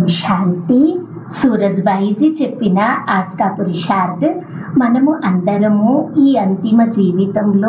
శాంతి. సూరజ్బాయిజీ చెప్పిన ఆస్కా పురుషార్థ్. మనము అందరము ఈ అంతిమ జీవితంలో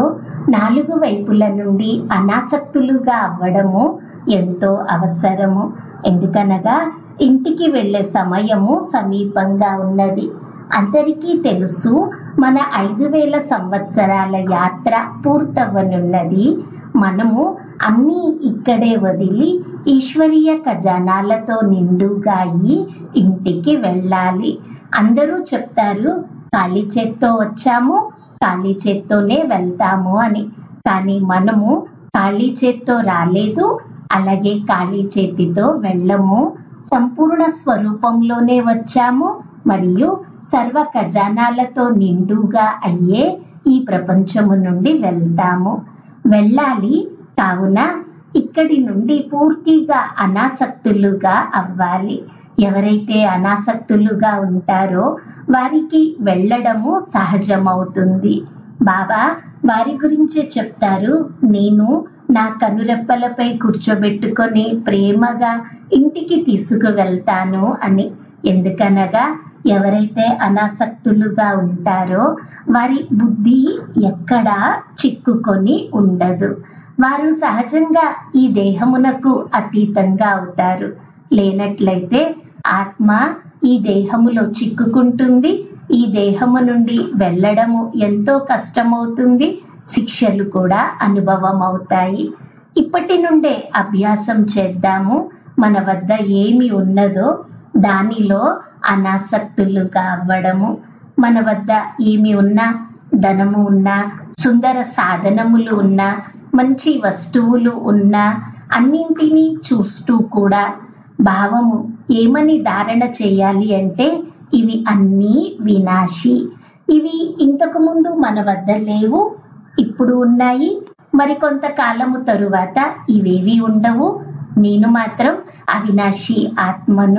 4 వైపుల నుండి అనాసక్తులుగా అవ్వడము ఎంతో అవసరము. ఎందుకనగా ఇంటికి వెళ్ళే సమయము సమీపంగా ఉన్నది. అందరికీ తెలుసు, మన 5000 సంవత్సరాల యాత్ర పూర్తవ్వనున్నది. మనము అన్నీ ఇక్కడే వదిలి ఈశ్వరీయ ఖజానాలతో నిండుగా అయి ఇంటికి వెళ్ళాలి. అందరూ చెప్తారు, ఖాళీ చేత్తో వచ్చాము, ఖాళీ చేత్తోనే వెళ్తాము అని. కానీ మనము ఖాళీ చేత్తో రాలేదు, అలాగే ఖాళీ చేతితో వెళ్ళము. సంపూర్ణ స్వరూపంలోనే వచ్చాము మరియు సర్వ ఖజానాలతో నిండుగా అయ్యే ఈ ప్రపంచము నుండి వెళ్తాము. వెళ్ళాలి. కావున ఇక్కడి నుండి పూర్తిగా అనాసక్తులుగా అవ్వాలి. ఎవరైతే అనాసక్తులుగా ఉంటారో వారికి వెళ్ళడము సహజమవుతుంది. బాబా వారి గురించే చెప్తారు, నేను నా కనురెప్పలపై కూర్చోబెట్టుకొని ప్రేమగా ఇంటికి తీసుకువెళ్తాను అని. ఎందుకనగా ఎవరైతే అనాసక్తులుగా ఉంటారో వారి బుద్ధి ఎక్కడా చిక్కుకొని ఉండదు. వారు సహజంగా ఈ దేహమునకు అతీతంగా అవుతారు. లేనట్లయితే ఆత్మ ఈ దేహములో చిక్కుకుంటుంది. ఈ దేహము నుండి వెళ్ళడము ఎంతో కష్టమవుతుంది. శిక్షలు కూడా అనుభవం అవుతాయి. ఇప్పటి నుండే అభ్యాసం చేద్దాము. మన వద్ద ఏమి ఉన్నదో దానిలో అనాసక్తులుగా అవ్వడము. మన వద్ద ఏమి ఉన్నా, ధనము ఉన్నా, సుందర సాధనములు ఉన్నా, మంచి వస్తువులు ఉన్నా, అన్నింటినీ చూస్తూ కూడా భావము ఏమని ధారణ చేయాలి అంటే, ఇవి అన్నీ వినాశి. ఇవి ఇంతకు ముందు మన వద్ద లేవు, ఇప్పుడు ఉన్నాయి. మరికొంతకాలము తరువాత ఇవేవి ఉండవు. నేను మాత్రం అవినాశి ఆత్మను.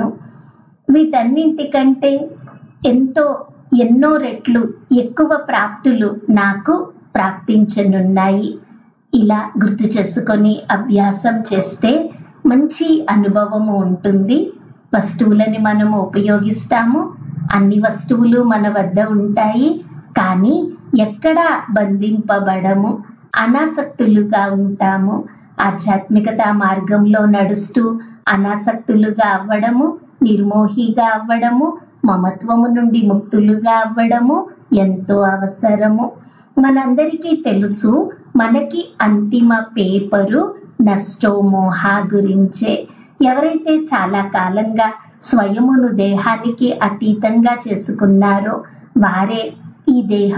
వీటన్నింటికంటే ఎన్నో రెట్లు ఎక్కువ ప్రాప్తులు నాకు ప్రాప్తించనున్నాయి. ఇలా గుర్తు చేసుకొని అభ్యాసం చేస్తే మంచి అనుభవము ఉంటుంది. వస్తువులని మనము ఉపయోగిస్తాము. అన్ని వస్తువులు మన వద్ద ఉంటాయి. కానీ ఎక్కడా బంధింపబడము, అనాసక్తులుగా ఉంటాము. ఆధ్యాత్మికత మార్గంలో నడుస్తూ అనాసక్తులుగా అవ్వడము, నిర్మోహిగా అవ్వడము, మమత్వము నుండి ముక్తులుగా అవ్వడము ఎంతో అవసరము. మనందరికీ తెలుసు, మనకి అంతిమ పేపరు నష్టో మోహ గురించే. ఎవరైతే చాలా కాలంగా స్వయమును దేహానికి అతీతంగా చేసుకున్నారో వారే ఈ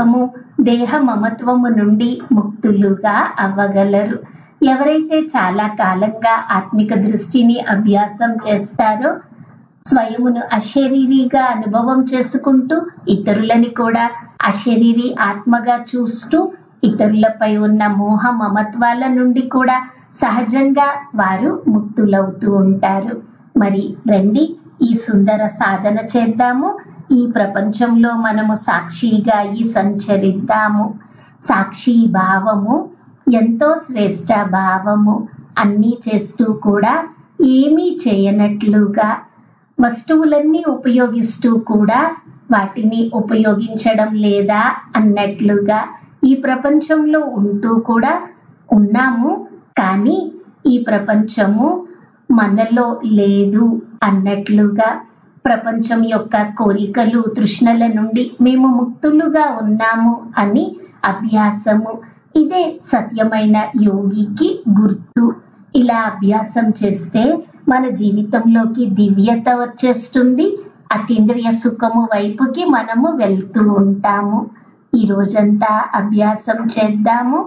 దేహ మమత్వము నుండి ముక్తులుగా అవ్వగలరు. ఎవరైతే చాలా కాలంగా ఆత్మిక దృష్టిని అభ్యాసం చేస్తారో, స్వయమును అశరీరిగా అనుభవం చేసుకుంటూ ఇతరులని కూడా అశరీరి ఆత్మగా చూస్తూ ఇతరులపై ఉన్న మోహ మమత్వాల నుండి కూడా సహజంగా వారు ముక్తులవుతూ ఉంటారు. మరి రండి, ఈ సుందర సాధన చేద్దాము. ఈ ప్రపంచంలో మనము సాక్షిగా ఈ సంచరిద్దాము. సాక్షి భావము ఎంతో శ్రేష్ట భావము. అన్నీ చేస్తూ కూడా ఏమీ చేయనట్లుగా, వస్తువులన్నీ ఉపయోగిస్తూ కూడా వాటిని ఉపయోగించడం లేదా అన్నట్లుగా, ఈ ప్రపంచంలో ఉంటూ కూడా ఉన్నాము కానీ ఈ ప్రపంచము మనలో లేదు అన్నట్లుగా, ప్రపంచం యొక్క కోరికలు తృష్ణల నుండి మేము ముక్తులుగా ఉన్నాము అని అభ్యాసము. ఇదే సత్యమైన యోగికి గుర్తు. ఇలా అభ్యాసం చేస్తే మన జీవితంలోకి దివ్యత వచ్చేస్తుంది. అతీంద్రియ సుఖము వైపుకి మనము వెళ్తూ ఉంటాము. ఈ రోజంతా అభ్యాసం చేద్దాము.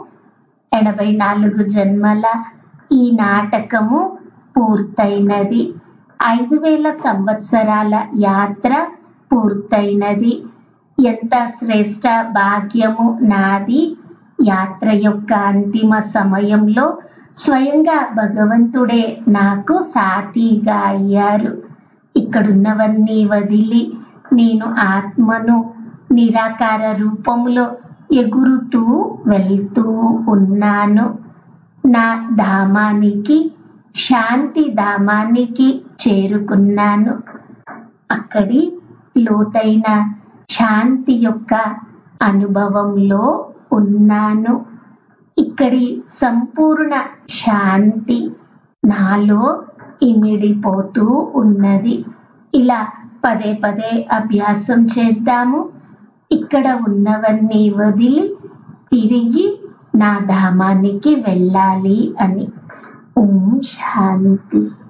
84 జన్మల ఈ నాటకము పూర్తయినది. 5000 సంవత్సరాల యాత్ర పూర్తయినది. ఎంత శ్రేష్ట భాగ్యము నాది. యాత్ర యొక్క అంతిమ సమయంలో స్వయంగా భగవంతుడే నాకు సాటిగా అయ్యారు. ఇక్కడున్నవన్నీ వదిలి నేను ఆత్మను నిరాకార రూపంలో ఎగురుతూ వెళ్తూ ఉన్నాను. నా ధామానికి శాంతి ధామానికి చేరుకున్నాను. అక్కడి లోతైన శాంతి యొక్క అనుభవంలో ఉన్నాను. ఇక్కడి సంపూర్ణ శాంతి నాలో ఇమిడిపోతూ ఉన్నది. ఇలా పదే పదే అభ్యాసం చేద్దాము. ఇక్కడ ఉన్నవన్నీ వదిలి తిరిగి నా ధామానికి వెళ్ళాలి అని. ఓం శాంతి.